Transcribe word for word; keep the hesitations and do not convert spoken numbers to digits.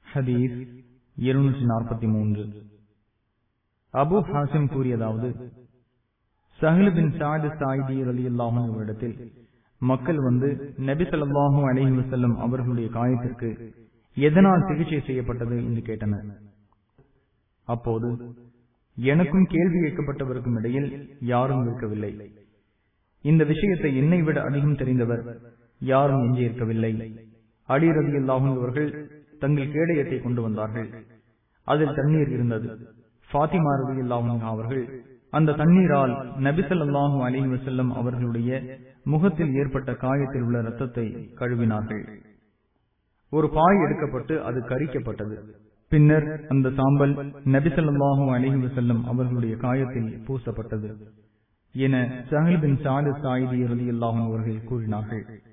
ஹதீஸ் இருநூற்றி நாற்பத்தி மூன்று. அபு ஹாசிம் கூறியதாவது, சஹ்ல் பின் சஅத் ஸாயிதி ரலியல்லாஹு அன்ஹு அவரிடத்தில் மக்கள் வந்து நபி ஸல்லல்லாஹு அலைஹி வஸல்லம் அவர்களுடைய காயத்திற்கு எதனால் சிகிச்சை செய்யப்பட்டது என்று கேட்டனர். அப்போது எனக்கும் கேள்வி கேட்கப்பட்டவருக்கும் இடையில் யாரும் இருக்கவில்லை. இந்த விஷயத்தை என்னை விட அதிகம் தெரிந்தவர் யாரும் எஞ்சியிருக்கவில்லை. அலி ரலியல்லாஹு அன்ஹு அவர்கள் தங்கள் கேடயத்தை கொண்டு வந்தார்கள். அதில் தண்ணீர் இருந்தது. ஃபாத்திமா ரலியல்லாஹு அன்ஹா அவர்கள் அந்த தண்ணீரால் நபி ஸல்லல்லாஹு அலைஹி வஸல்லம் அவர்களுடைய முகத்தில் ஏற்பட்ட காயத்தில் உள்ள இரத்தத்தை கழுவினார்கள். ஒரு பாய் எடுக்கப்பட்டு அது கரிக்கப்பட்டது. பின்னர் அந்த சாம்பல் நபி ஸல்லல்லாஹு அலைஹி வஸல்லம் அவர்களுடைய காயத்தில் பூசப்பட்டது என சஹ்ல் பின் சஅத் ஸாயிதி ரலியல்லாஹு அன்ஹு அவர்கள் கூறினார்கள்.